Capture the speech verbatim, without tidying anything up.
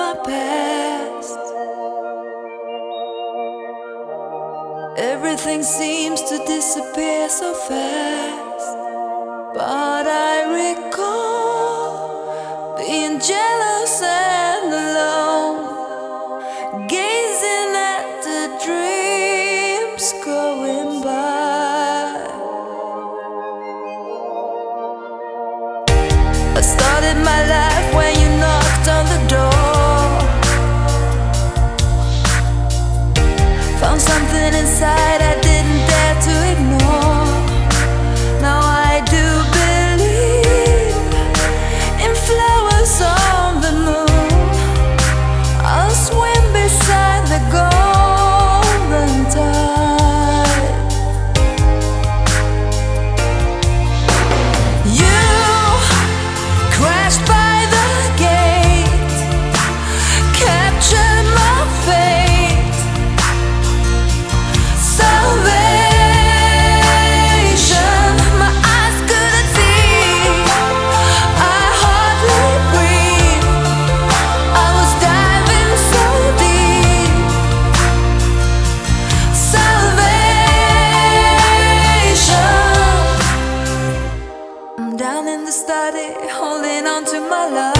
my past. Everything seems to disappear so fast, but I recall being jealous and alone, gazing at the dreams going by. I started my life when you knocked on the door. Found something inside I didn't dare to ignore. Now I do believe in flowers on the moon. I'll swim beside the golden tide. You crashed by the gate, captured my fate. Salvation, my eyes couldn't see. I hardly breathe. I was diving so deep. Salvation. I'm down in the study, holding on to my love.